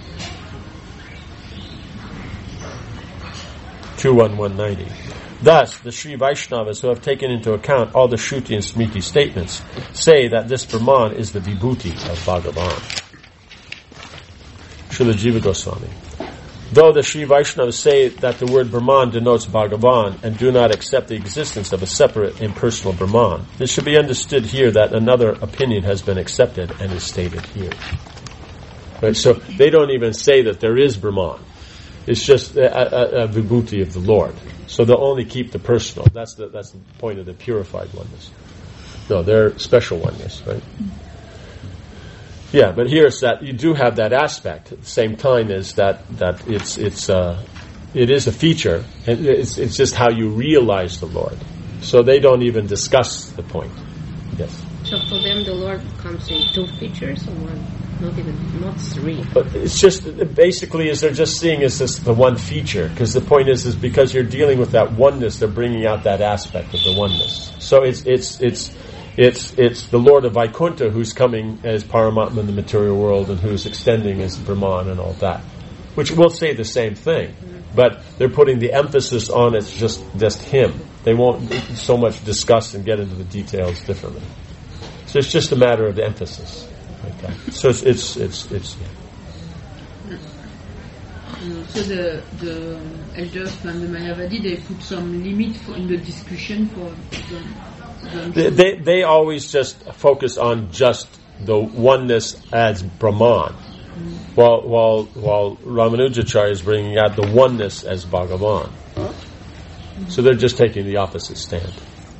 2.1.190. Thus, the Sri Vaishnavas who have taken into account all the Shruti and Smriti statements say that this Brahman is the vibhuti of Bhagavan. Srila Jiva Goswami. Though the Sri Vaishnavas say that the word Brahman denotes Bhagavan and do not accept the existence of a separate impersonal Brahman, it should be understood here that another opinion has been accepted and is stated here. Right, so they don't even say that there is Brahman. It's just a vibhuti of the Lord. So they'll only keep the personal. That's the point of the purified oneness. No, they're special oneness, right? Yeah, but here's that you do have that aspect. At the same time as that it is a feature. And it's just how you realize the Lord. So they don't even discuss the point. Yes. So for them, the Lord comes in two features or one, not three. But it's just basically is they're just seeing as this the one feature, because the point is because you're dealing with that oneness, they're bringing out that aspect of the oneness. So it's the Lord of Vaikuntha who's coming as Paramatma in the material world and who's extending as Brahman and all that, which will say the same thing, but they're putting the emphasis on it's just him. They won't so much discuss and get into the details differently. So it's just a matter of emphasis. Like that. So it's yeah. So the elders from the Mayavadi, they put some limit in the discussion for them. They always just focus on just the oneness as Brahman, while Ramanujacharya is bringing out the oneness as Bhagavan. So they're just taking the opposite stand.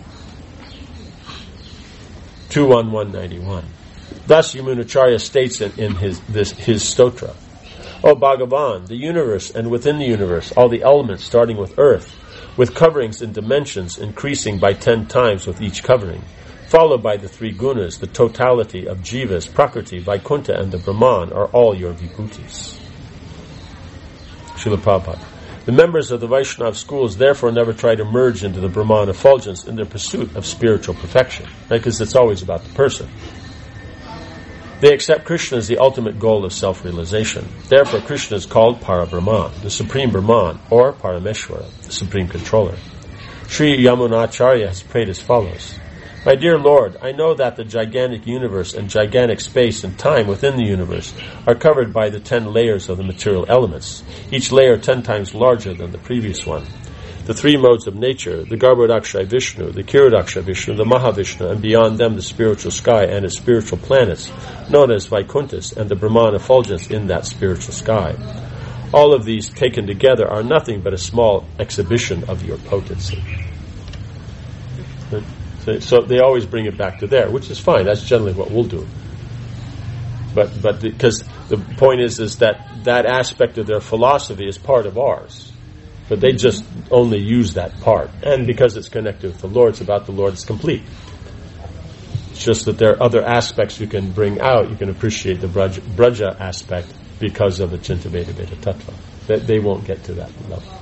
2.1.191. Thus, Yamunacharya states in his stotra, O Bhagavan, the universe and within the universe, all the elements starting with earth, with coverings and dimensions increasing by 10 times with each covering, followed by the three gunas, the totality of jivas, prakriti, Vaikuntha, and the Brahman are all your vibhutis. Srila Prabhupada. The members of the Vaishnava schools therefore never try to merge into the Brahman effulgence in their pursuit of spiritual perfection, because it's always about the person. They accept Krishna as the ultimate goal of self-realization. Therefore, Krishna is called Para-Brahman, the Supreme Brahman, or Parameshwara, the Supreme Controller. Sri Yamunacharya has prayed as follows: My dear Lord, I know that the gigantic universe and gigantic space and time within the universe are covered by the 10 layers of the material elements, each layer 10 times larger than the previous one. The 3 modes of nature, the Garbhodakshay Vishnu, the Kirodakshay Vishnu, the Mahavishnu, and beyond them the spiritual sky and its spiritual planets, known as Vaikunthas, and the Brahman effulgence in that spiritual sky. All of these taken together are nothing but a small exhibition of your potency. So they always bring it back to there, which is fine. That's generally what we'll do. But because the point is that aspect of their philosophy is part of ours. But they just only use that part. And because it's connected with the Lord, it's about the Lord, it's complete. It's just that there are other aspects you can bring out. You can appreciate the Braja aspect because of the Chintameta Veda Tattva. That they won't get to that level.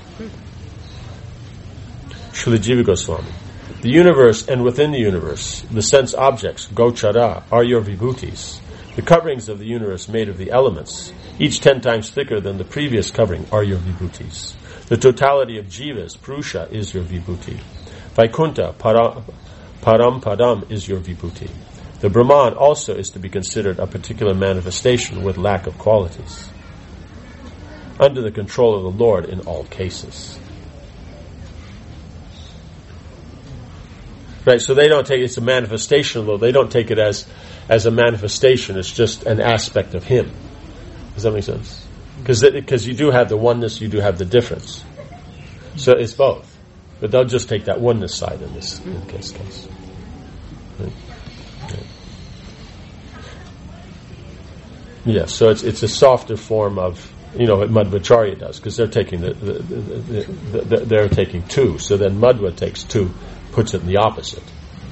Srila Jiva Goswami. The universe and within the universe, the sense objects, gochara, are your vibhutis. The coverings of the universe made of the elements, each 10 times thicker than the previous covering, are your vibhutis. The totality of jivas, purusha, is your vibhuti. Vaikuntha, param padam, is your vibhuti. The Brahman also is to be considered a particular manifestation with lack of qualities, under the control of the Lord in all cases. Right, so they don't take it's a manifestation, though they don't take it as a manifestation. It's just an aspect of Him. Does that make sense? Because you do have the oneness, you do have the difference. So it's both, but they'll just take that oneness side in this case. Right? Yeah, so it's a softer form of what Madhvacharya does, because they're taking they're taking 2. So then Madhva takes 2. Puts it in the opposite.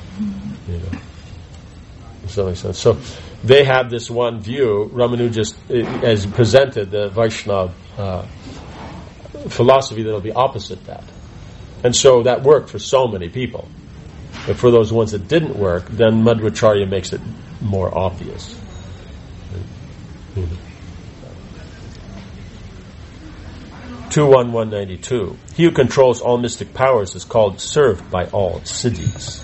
Does that make sense? So they have this one view. Ramanuja has presented the Vaishnava philosophy that'll be opposite that. And so that worked for so many people. But for those ones that didn't work, then Madhvacharya makes it more obvious. 2.1.192. He who controls all mystic powers is called served by all siddhis.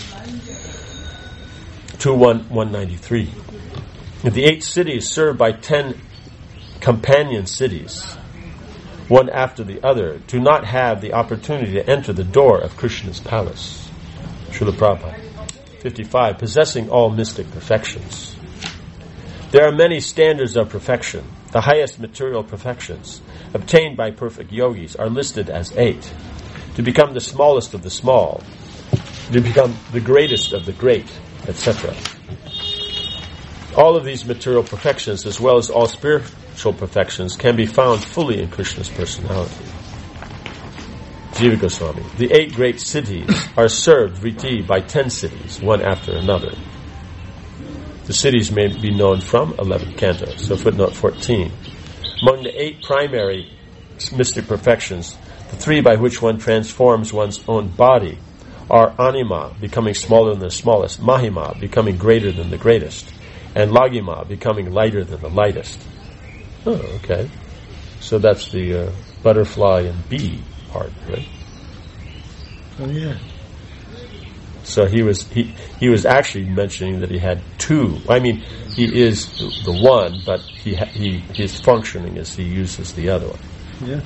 2.1.193. The 8 siddhis served by 10 companion siddhis, one after the other, do not have the opportunity to enter the door of Krishna's palace. Srila Prabhupada. 55. Possessing all mystic perfections. There are many standards of perfection. The highest material perfections obtained by perfect yogis are listed as 8. To become the smallest of the small, to become the greatest of the great, etc. All of these material perfections, as well as all spiritual perfections, can be found fully in Krishna's personality. Jiva Goswami. The 8 great siddhis are served vriti by 10 siddhis, one after another. The siddhis may be known from 11th canto. So footnote 14. Among the 8 primary mystic perfections, the 3 by which one transforms one's own body are anima, becoming smaller than the smallest, mahima, becoming greater than the greatest, and lagima, becoming lighter than the lightest. Oh, okay. So that's the butterfly and bee part, right? Oh, yeah. So he was actually mentioning that he had 2. I mean, he is the one, but his functioning as he uses the other one. Yeah.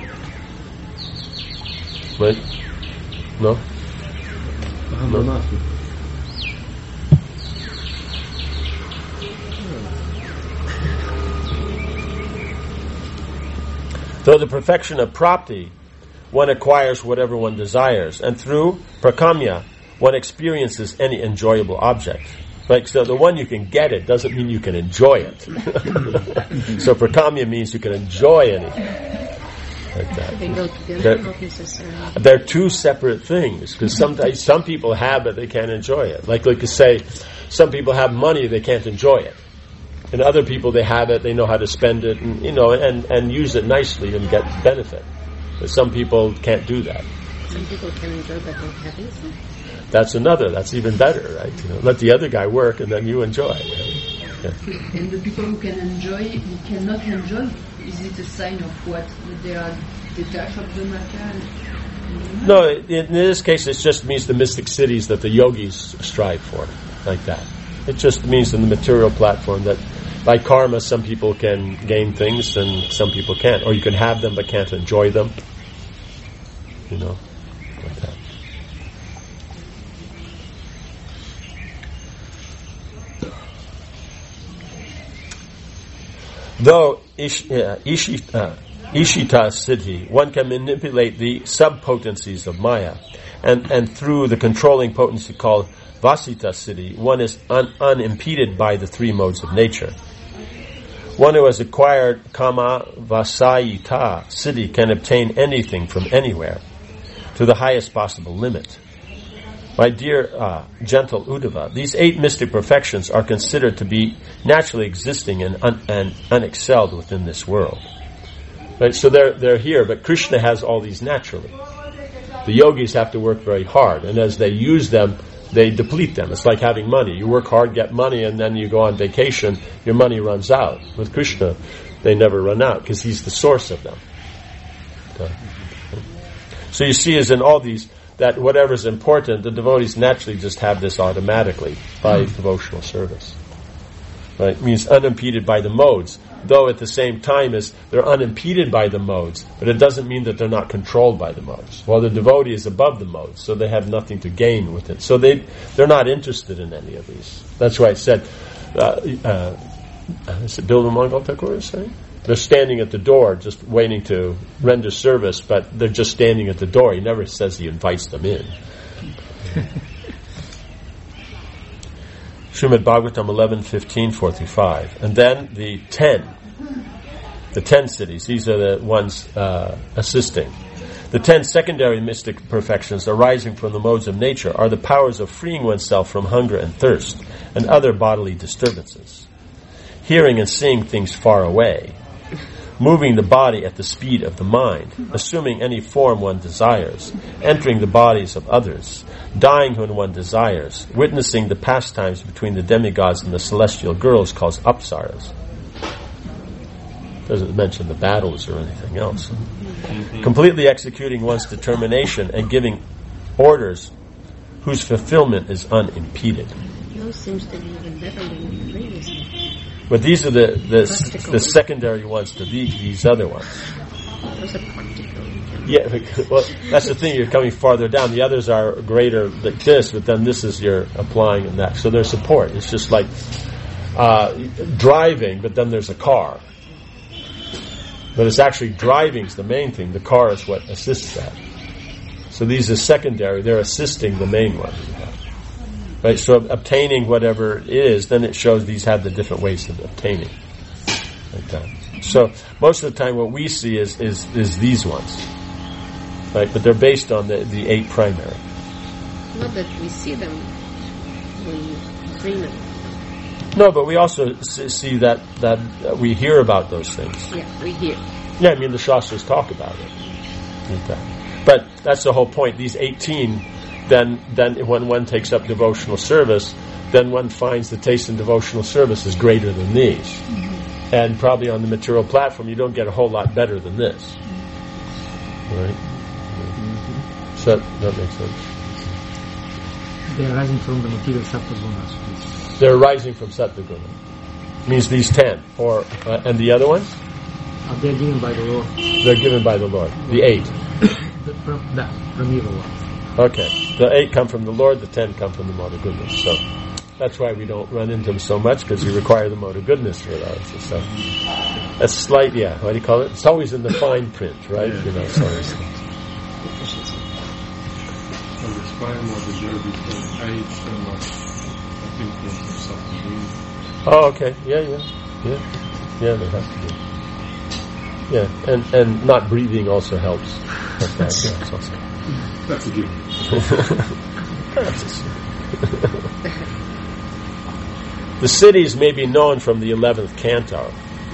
Right? No? No. Though the perfection of prapti, one acquires whatever one desires, and through prakamya, one experiences any enjoyable object. Right? So the one you can get it doesn't mean you can enjoy it. So prakamya means you can enjoy anything. like that. They go together, not necessarily. They're two separate things, because sometimes some people have it, they can't enjoy it. Like you say, some people have money, they can't enjoy it. And other people, they have it, they know how to spend it, and and use it nicely and get benefit. But some people can't do that. Some people can enjoy but don't have anything. That's even better, right? Let the other guy work and then you enjoy. Right? Yeah. And the people who can enjoy, who cannot enjoy, is it a sign of what? That they are detached of the matter? No, in this case, it just means the mystic cities that the yogis strive for, like that. It just means in the material platform that by karma, some people can gain things and some people can't. Or you can have them but can't enjoy them. Like that. Though Ishita Siddhi, one can manipulate the sub-potencies of Maya, and through the controlling potency called Vasita Siddhi, one is unimpeded by the three modes of nature. One who has acquired Kama Vasayita Siddhi can obtain anything from anywhere, to the highest possible limit. My dear gentle Uddhava, these 8 mystic perfections are considered to be naturally existing and unexcelled within this world. Right? So they're here, but Krishna has all these naturally. The yogis have to work very hard, and as they use them, they deplete them. It's like having money. You work hard, get money, and then you go on vacation, your money runs out. With Krishna, they never run out, because he's the source of them. So you see, as in all these, that whatever's important, the devotees naturally just have this automatically by devotional service. Right? It means unimpeded by the modes, though at the same time as they're unimpeded by the modes, but it doesn't mean that they're not controlled by the modes. While the devotee is above the modes, so they have nothing to gain with it. So they're not interested in any of these. That's why it said, is it Bilva Mangal Thakur is saying? They're standing at the door just waiting to render service, but they're just standing at the door. He never says he invites them in. Srimad Bhagavatam 11:15-45. And then the 10 cities, these are the ones assisting. The 10 secondary mystic perfections arising from the modes of nature are the powers of freeing oneself from hunger and thirst and other bodily disturbances. Hearing and seeing things far away. Moving the body at the speed of the mind, assuming any form one desires, entering the bodies of others, dying when one desires, witnessing the pastimes between the demigods and the celestial girls called apsaras. Doesn't mention the battles or anything else. Completely executing one's determination and giving orders whose fulfillment is unimpeded. Those seems to be even better than previously. But these are the secondary ones to these other ones. Those are practical. Yeah, well, that's the thing. You're coming farther down. The others are greater like this, but then this is you're applying in that. So there's support. It's just like driving, but then there's a car. But it's actually driving's the main thing. The car is what assists that. So these are secondary. They're assisting the main one. Right, so obtaining whatever it is, then it shows these have the different ways of obtaining. Like that. So most of the time what we see is these ones. Right, but they're based on the 8 primary. Not that we see them, we dream them. No, but we also see that we hear about those things. Yeah, we hear. Yeah, I mean the Shastras talk about it. Like that. But that's the whole point. These 18... Then when one takes up devotional service, then one finds the taste in devotional service is greater than these. Mm-hmm. And probably on the material platform, you don't get a whole lot better than this. Right? Mm-hmm. So that makes sense. They are rising from the material sattva-gunas. They're rising from sattva-guna. Means these 10. And the other ones? They're given by the Lord. They're given by the Lord. The 8. From evil ones. Okay, the 8 come from the Lord, the 10 come from the mode of goodness. So that's why we don't run into them so much, because we require the mode of goodness for those. So that's slight, what do you call it? It's always in the fine print, right? Yeah. It's always. On the spine mode, the derby from 8 and I think there's something. Oh, okay, yeah, they have to do. Yeah, and not breathing also helps. That's also. That's a given. The cities may be known from the 11th canto.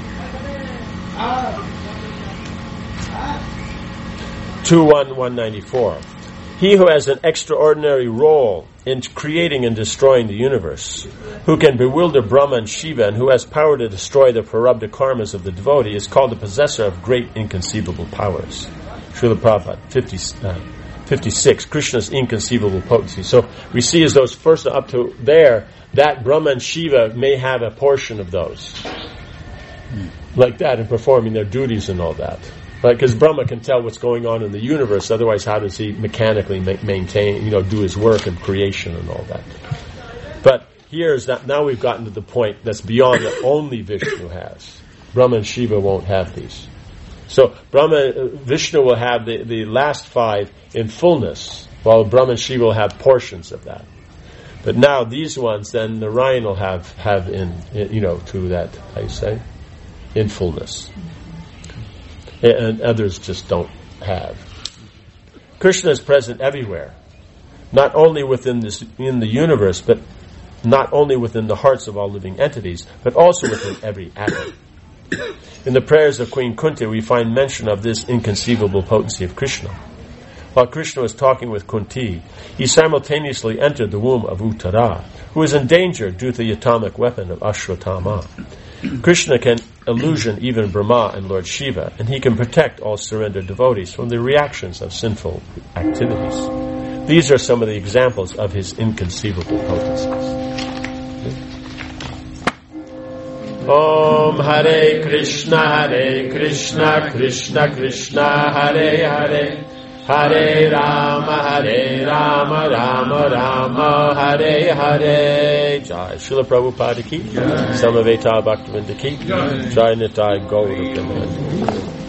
2.1.194. He who has an extraordinary role in creating and destroying the universe, who can bewilder Brahma and Shiva, and who has power to destroy the prarabdha karmas of the devotee, is called the possessor of great inconceivable powers. Srila Prabhupada, 56, Krishna's inconceivable potency. So we see as those first up to there, that Brahma and Shiva may have a portion of those. Like that, in performing their duties and all that. Because Brahma can tell what's going on in the universe, otherwise how does he mechanically maintain, do his work and creation and all that. But here's that, now we've gotten to the point that's beyond that only Vishnu has. Brahma and Shiva won't have these. So Vishnu will have the last 5 in fullness, while Brahma and Shiva will have portions of that. But now these ones, then Narayan will have in, to that, how you say, in fullness. And others just don't have. Krishna is present everywhere, not only in the universe, but not only within the hearts of all living entities, but also within every atom. In the prayers of Queen Kunti, we find mention of this inconceivable potency of Krishna. While Krishna was talking with Kunti, he simultaneously entered the womb of Uttara, who is in danger due to the atomic weapon of Ashwatthama. Krishna can illusion even Brahma and Lord Shiva, and he can protect all surrendered devotees from the reactions of sinful activities. These are some of the examples of his inconceivable potencies. Om Hare Krishna, Krishna Krishna, Hare Hare, Hare Rama, Rama Rama, Hare Hare. Jai Srila Prabhupada ki, Samaveta Bhaktivinoda ki, Jai Nitai Gaura Premanandi.